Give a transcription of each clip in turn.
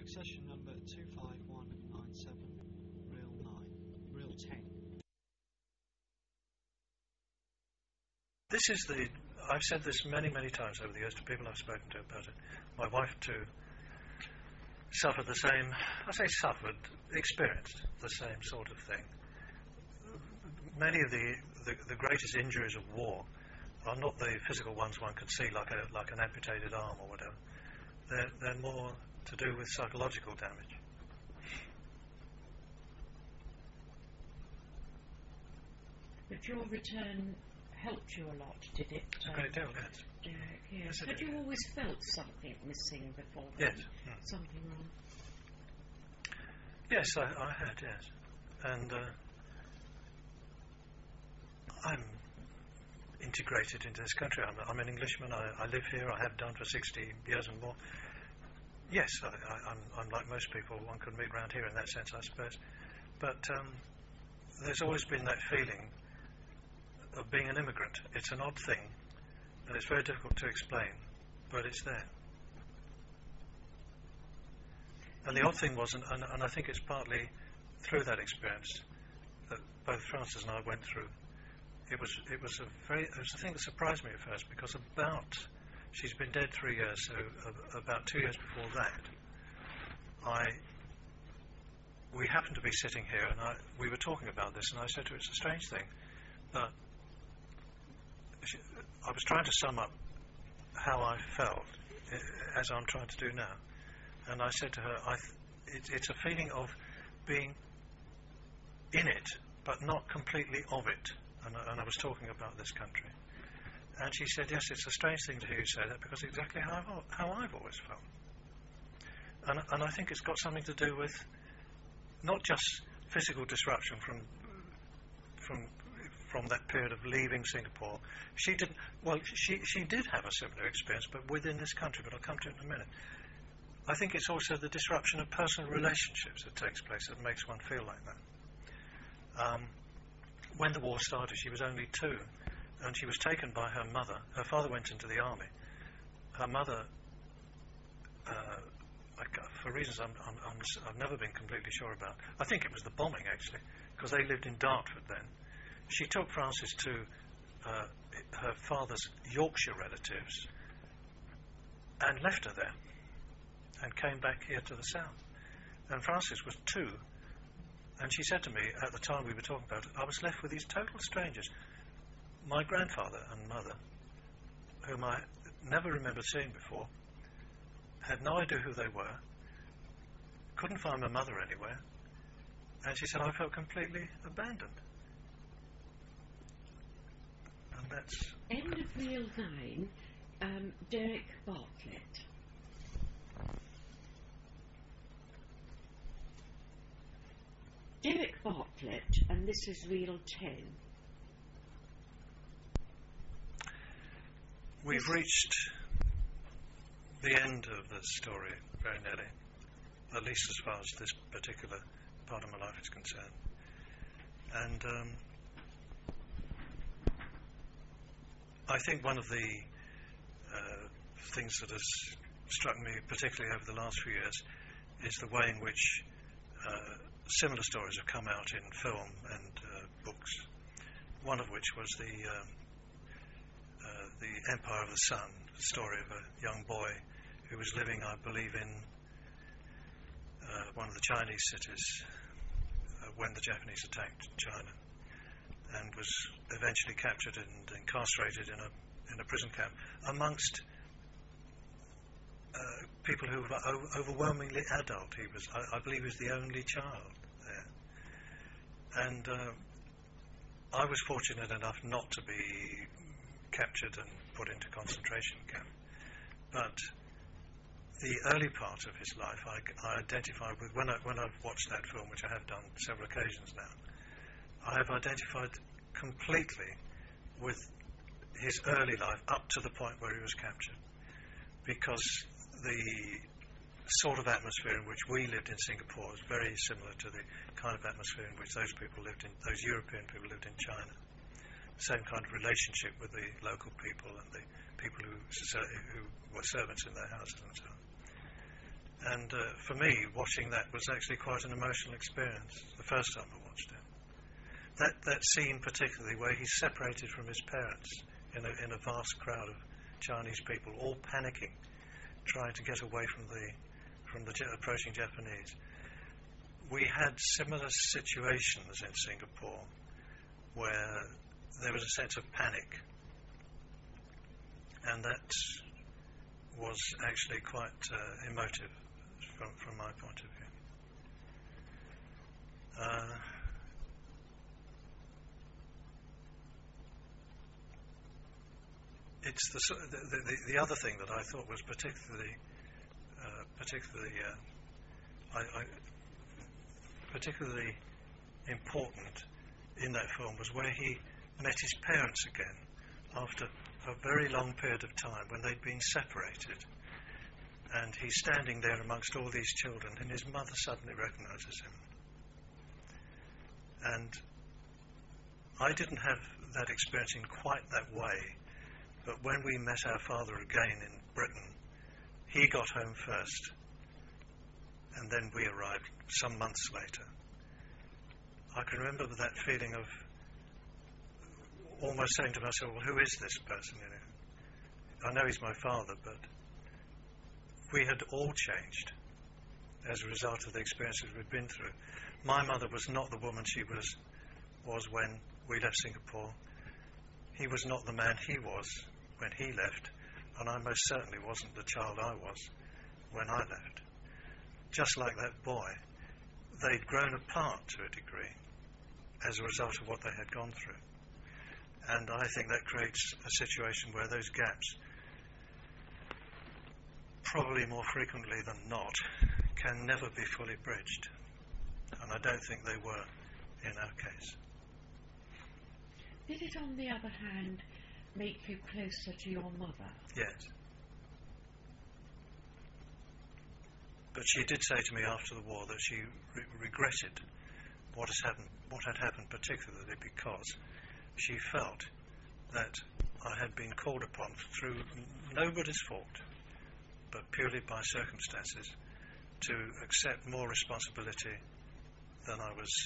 Session number 25197, reel 9, reel 10. This is I've said this many, many times over the years to people I've spoken to about it. My wife too suffered the same, I say suffered, experienced the same sort of thing. Many of the greatest injuries of war are not the physical ones one can see, like an amputated arm or whatever. They're more to do with psychological damage. But your return helped you a lot, did it? A great deal, yes. Derek, yes. Yes, Had you always felt something missing before? Yes. Something wrong? Yes, I had, yes. And I'm integrated into this country. I'm an Englishman. I live here. I have done for 60 years and more. Yes, I'm like most people. One could meet around here in that sense, I suppose. But there's always been that feeling of being an immigrant. It's an odd thing, and it's very difficult to explain, but it's there. And the odd thing was, and I think it's partly through that experience that both Frances and I went through. It was a thing that surprised me at first, because she's been dead 3 years, so about 2 years before that, we happened to be sitting here, and we were talking about this, and I said to her, it's a strange thing, but I was trying to sum up how I felt, as I'm trying to do now, and I said to her, it's a feeling of being in it, but not completely of it, and I was talking about this country. And she said, yes, it's a strange thing to hear you say that, because it's exactly how I've always felt. And I think it's got something to do with not just physical disruption from that period of leaving Singapore. She did have a similar experience, but within this country, but I'll come to it in a minute. I think it's also the disruption of personal relationships that takes place that makes one feel like that. When the war started, she was only 2. And she was taken by her mother. Her father went into the army. Her mother, for reasons I've never been completely sure about, I think it was the bombing actually, because they lived in Dartford then. She took Frances to her father's Yorkshire relatives and left her there and came back here to the south. And Frances was 2, and she said to me at the time we were talking about it, I was left with these total strangers. My grandfather and mother, whom I never remembered seeing before, had no idea who they were, couldn't find my mother anywhere, and she said, I felt completely abandoned. And that's... End of reel 9, Derek Bartlett. Derek Bartlett, and this is reel 10. We've reached the end of the story, very nearly, at least as far as this particular part of my life is concerned. And I think one of the things that has struck me particularly over the last few years is the way in which similar stories have come out in film and books, one of which was the Empire of the Sun, the story of a young boy who was living, I believe, in one of the Chinese cities when the Japanese attacked China, and was eventually captured and incarcerated in a prison camp amongst people who were overwhelmingly adult. I believe he was the only child there. And I was fortunate enough not to be captured and put into concentration camp. But the early part of his life I identified with, when I've watched that film, which I have done several occasions now, I have identified completely with his early life up to the point where he was captured, because the sort of atmosphere in which we lived in Singapore was very similar to the kind of atmosphere in which those European people lived in China. Same kind of relationship with the local people and the people who were servants in their houses and so on. And for me, watching that was actually quite an emotional experience, the first time I watched it. That scene particularly, where he's separated from his parents in a vast crowd of Chinese people, all panicking, trying to get away from the approaching Japanese. We had similar situations in Singapore where there was a sense of panic, and that was actually quite emotive from my point of view. It's the other thing that I thought was particularly important in that film was where he met his parents again after a very long period of time when they'd been separated, and he's standing there amongst all these children, and his mother suddenly recognizes him. And I didn't have that experience in quite that way, but when we met our father again in Britain, he got home first, and then we arrived some months later. I can remember that feeling of almost saying to myself, well, who is this person? You know, I know he's my father, but we had all changed as a result of the experiences we'd been through. My mother was not the woman she was when we left Singapore. He was not the man he was when he left, and I most certainly wasn't the child I was when I left. Just like that boy, they'd grown apart to a degree as a result of what they had gone through. And I think that creates a situation where those gaps, probably more frequently than not, can never be fully bridged. And I don't think they were in our case. Did it, on the other hand, make you closer to your mother? Yes. But she did say to me after the war that she regretted what had happened, particularly because she felt that I had been called upon through nobody's fault, but purely by circumstances, to accept more responsibility than I was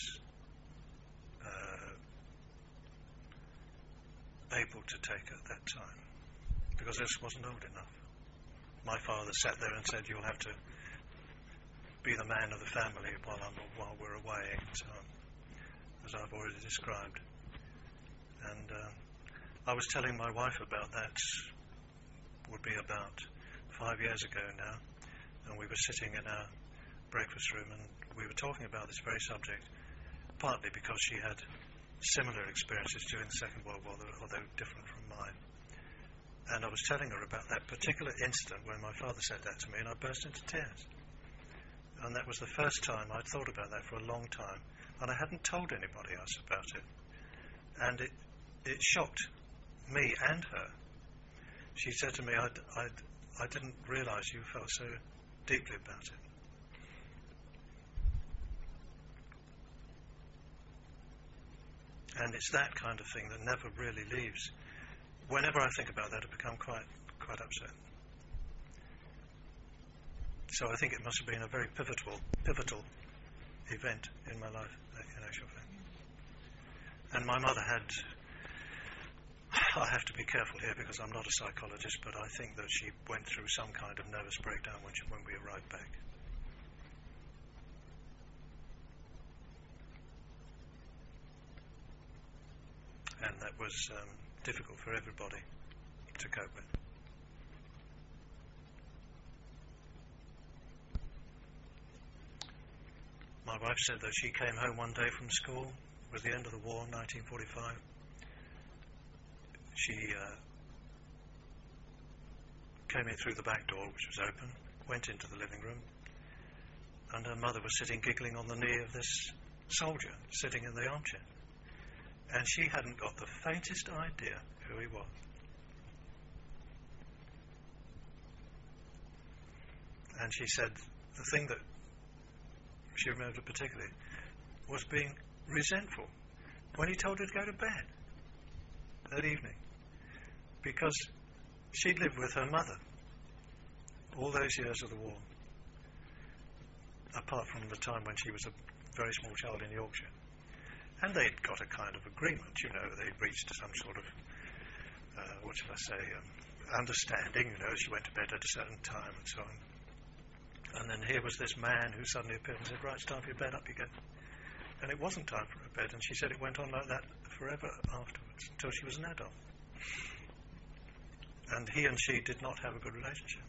able to take at that time, because I just wasn't old enough. My father sat there and said, "You'll have to be the man of the family while we're away," so, as I've already described. And I was telling my wife about that, would be about 5 years ago now, and we were sitting in our breakfast room and we were talking about this very subject, partly because she had similar experiences during the Second World War, although different from mine. And I was telling her about that particular incident when my father said that to me, and I burst into tears. And that was the first time I'd thought about that for a long time, and I hadn't told anybody else about it. And it shocked me and her. She said to me, I didn't realise you felt so deeply about it. And it's that kind of thing that never really leaves. Whenever I think about that, I become quite upset. So I think it must have been a very pivotal event in my life, in actual fact. And my mother had, I have to be careful here because I'm not a psychologist, but I think that she went through some kind of nervous breakdown when we arrived back. And that was difficult for everybody to cope with. My wife said that she came home one day from school. It was the end of the war, 1945. She came in through the back door, which was open, went into the living room, and her mother was sitting giggling on the knee of this soldier sitting in the armchair. And she hadn't got the faintest idea who he was. And she said the thing that she remembered particularly was being resentful when he told her to go to bed that evening, because she'd lived with her mother all those years of the war, apart from the time when she was a very small child in Yorkshire. And they'd got a kind of agreement, you know, they'd reached some sort of, what shall I say, understanding, you know, she went to bed at a certain time and so on. And then here was this man who suddenly appeared and said, right, it's time for your bed, up you go. And it wasn't time for her bed, and she said it went on like that forever afterwards, until she was an adult. And he and she did not have a good relationship.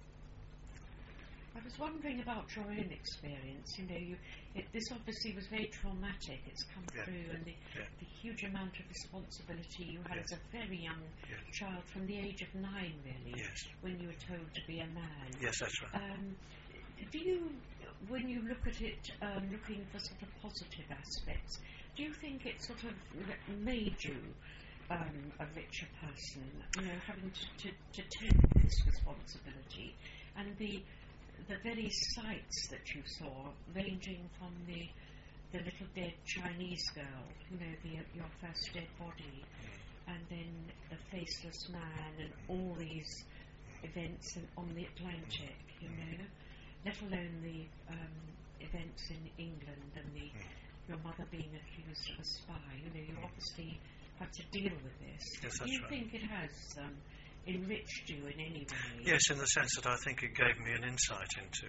I was wondering about your own experience. You know, this obviously was very traumatic. It's come through, and the huge amount of responsibility you had as a very young child, from the age of 9, really, when you were told to be a man. Yes, that's right. Do you, when you look at it, looking for sort of positive aspects, do you think it sort of made you a richer person? You know, having to take this responsibility, and the very sights that you saw, ranging from the little dead Chinese girl, you know, your first dead body, and then the faceless man, and all these events on the Atlantic, you know, let alone the events in England and your mother being accused of a spy. You know, you obviously had to deal with this. Yes, do you think it has enriched you in any way? Yes, in the sense that I think it gave me an insight into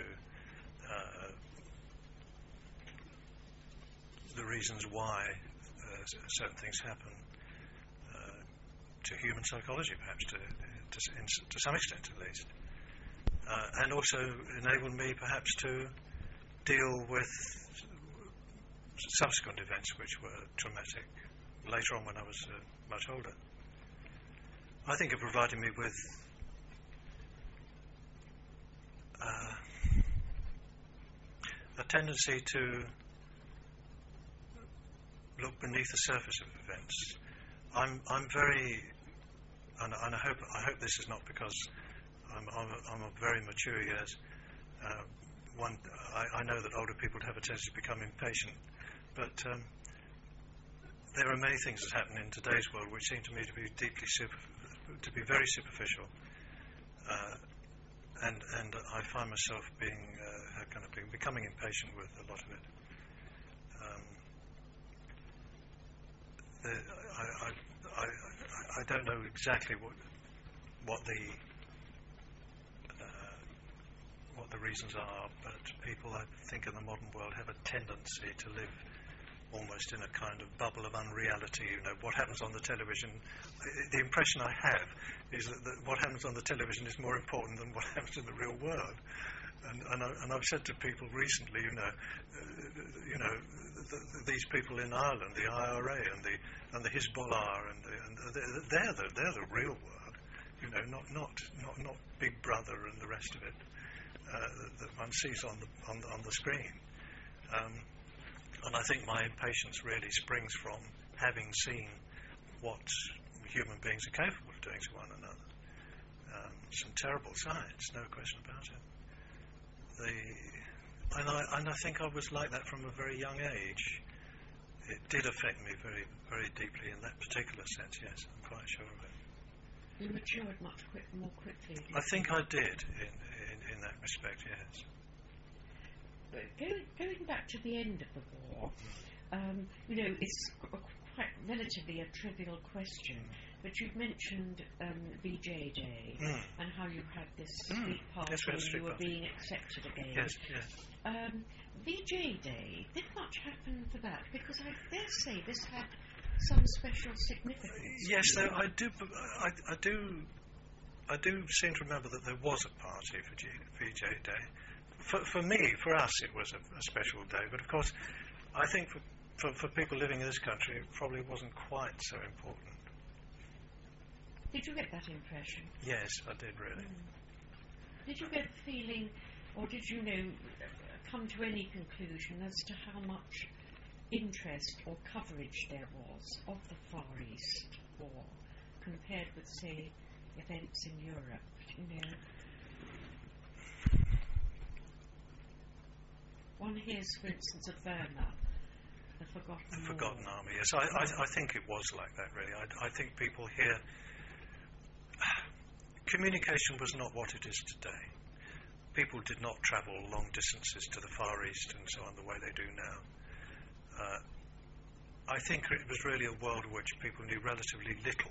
the reasons why certain things happen, to human psychology, perhaps, to some extent at least. And also enabled me perhaps to deal with subsequent events which were traumatic later on when I was much older. I think it provided me with a tendency to look beneath the surface of events. I'm very, and I hope this is not because I'm of very mature years. I know that older people have a tendency to become impatient, but there are many things that happen in today's world which seem to me to be very superficial, and I find myself becoming impatient with a lot of it. I don't know exactly what the reasons are, but people, I think, in the modern world have a tendency to live almost in a kind of bubble of unreality. You know, what happens on the television, the impression I have is that what happens on the television is more important than what happens in the real world. And I've said to people recently, these people in Ireland, the IRA and the Hezbollah, and they're the real world. You know, not Big Brother and the rest of it that one sees on the screen. And I think my impatience really springs from having seen what human beings are capable of doing to one another. Some terrible signs, no question about it. And I think I was like that from a very young age. It did affect me very, very deeply in that particular sense, yes, I'm quite sure of it. You matured much more quickly. I think I did in that respect, yes. But going back to the end of the war, it's quite relatively a trivial question, but you've mentioned VJ Day and how you had this street party and you were being accepted again. Yes, yes. VJ Day, did much happen for that? Because I dare say this had some special significance. Yes, I do seem to remember that there was a party for VJ Day. For me, for us, it was a special day. But of course, I think for people living in this country, it probably wasn't quite so important. Did you get that impression? Yes, I did really. Did you get the feeling, or did you come to any conclusion as to how much interest or coverage there was of the Far East War compared with, say, events in Europe? One hears, for instance, of Burma, the Forgotten Army. Yes, I think it was like that, really. I think people here... Communication was not what it is today. people did not travel long distances to the Far East and so on the way they do now. I think it was really a world in which people knew relatively little,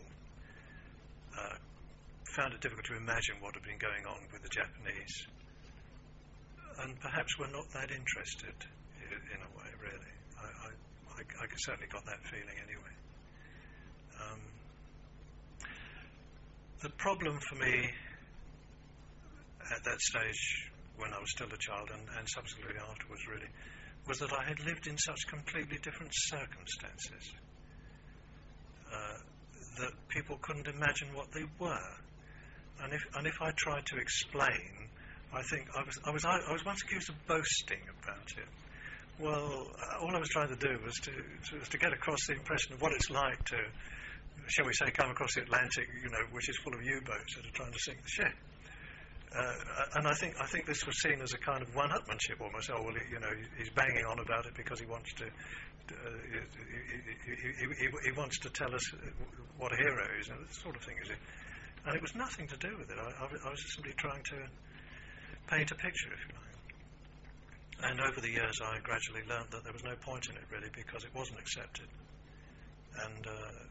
found it difficult to imagine what had been going on with the Japanese, and perhaps were not that interested in a way, really. I certainly got that feeling anyway. The problem for me at that stage, when I was still a child and subsequently afterwards really, was that I had lived in such completely different circumstances that people couldn't imagine what they were. And if I tried to explain, I think I was once accused of boasting about it. Well, all I was trying to do was to get across the impression of what it's like to, shall we say, come across the Atlantic, which is full of U-boats that are trying to sink the ship. And I think this was seen as a kind of one-upmanship almost. Oh, well, he's banging on about it because he wants to. He wants to tell us what a hero is, and that sort of thing, is it? And it was nothing to do with it. I was just simply trying to paint a picture, if you like. And over the years, I gradually learned that there was no point in it, really, because it wasn't accepted. And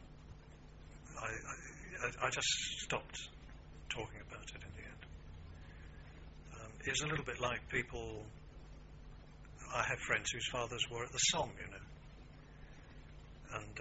I just stopped talking about it in the end. It's a little bit like people. I have friends whose fathers were at the Somme, and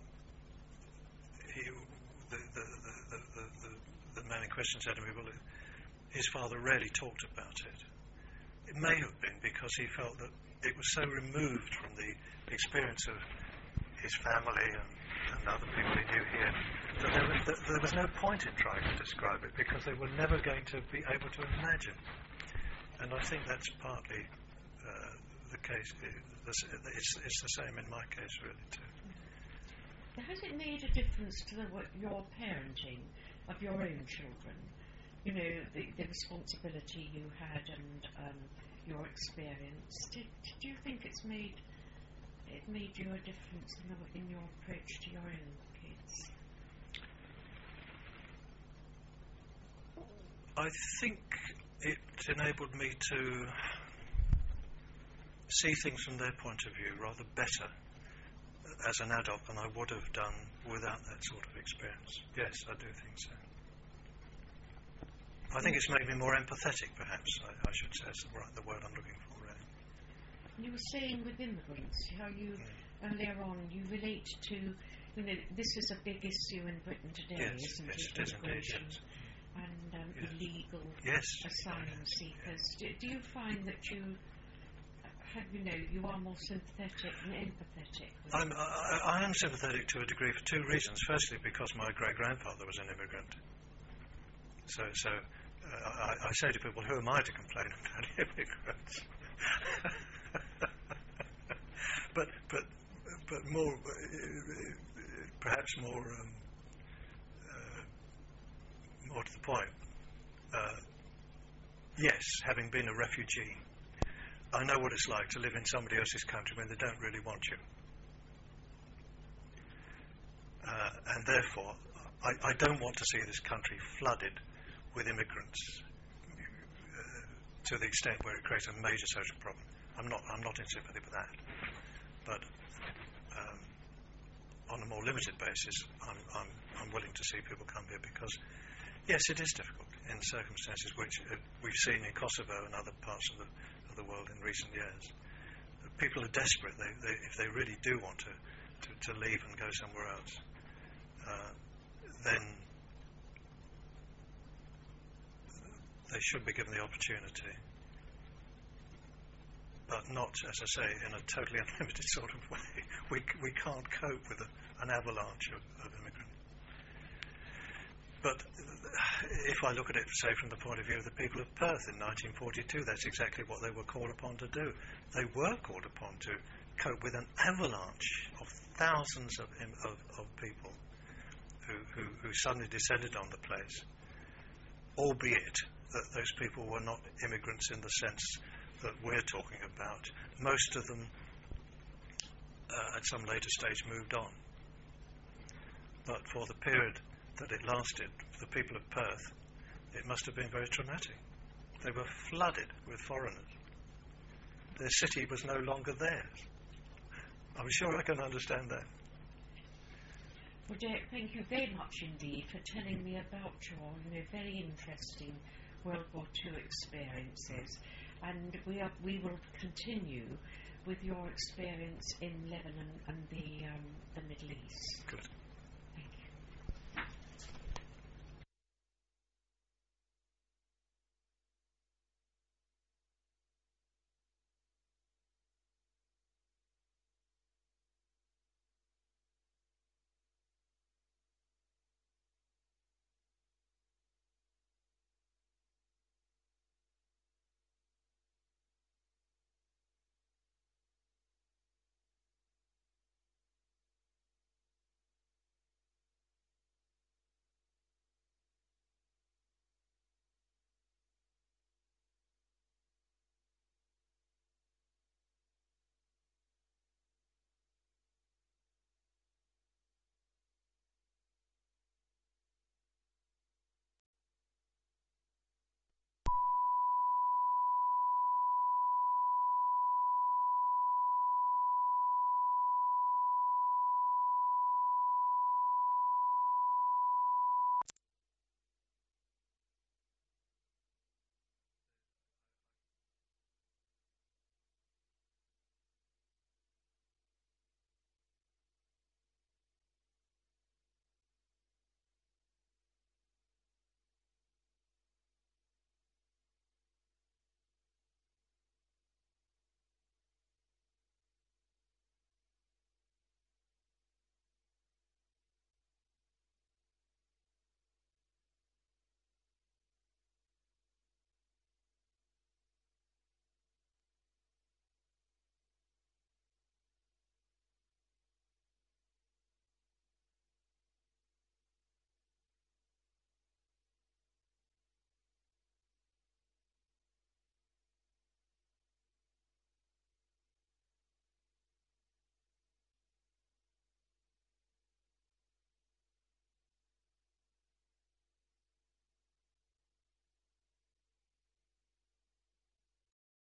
the man in question said to me, well, his father rarely talked about it. It may have been because he felt that it was so removed from the experience of his family and other people he knew here, that there was no point in trying to describe it, because they were never going to be able to imagine. And I think that's partly the case. It's the same in my case, really, too. Has it made a difference to your parenting of your own children? The responsibility you had and your experience. Do you think it made you a difference in your approach to your own kids? I think it enabled me to see things from their point of view rather better as an adult than I would have done without that sort of experience. Yes, I do think so. I think it's made me more empathetic, perhaps, I should say, is the word I'm looking for, really. You were saying with immigrants, how you, earlier on, you relate to, this is a big issue in Britain today, isn't it? Yes, it is indeed, yes. And illegal asylum seekers. Do you find that you are more sympathetic and empathetic? I am sympathetic to a degree for two reasons. Firstly, because my great-grandfather was an immigrant. So I say to people, who am I to complain about immigrants? but more, perhaps more to the point. Yes, having been a refugee, I know what it's like to live in somebody else's country when they don't really want you. And therefore, I don't want to see this country flooded with immigrants to the extent where it creates a major social problem. I'm not in sympathy with that. But on a more limited basis, I'm willing to see people come here because, yes, it is difficult in circumstances which we've seen in Kosovo and other parts of the world in recent years. People are desperate. If they really do want to leave and go somewhere else, then they should be given the opportunity, but not, as I say, in a totally unlimited sort of way. We can't cope with an avalanche of immigrants. But if I look at it, say, from the point of view of the people of Perth in 1942, that's exactly what they were called upon to do. They were called upon to cope with an avalanche of thousands of people who suddenly descended on the place, albeit that those people were not immigrants in the sense that we're talking about. Most of them, at some later stage, moved on. But for the period that it lasted, for the people of Perth, it must have been very traumatic. They were flooded with foreigners. Their city was no longer theirs. I'm sure I can understand that. Well, Derek, thank you very much indeed for telling me about your very interesting World War II experiences. And we will continue with your experience in Lebanon and the Middle East. Good.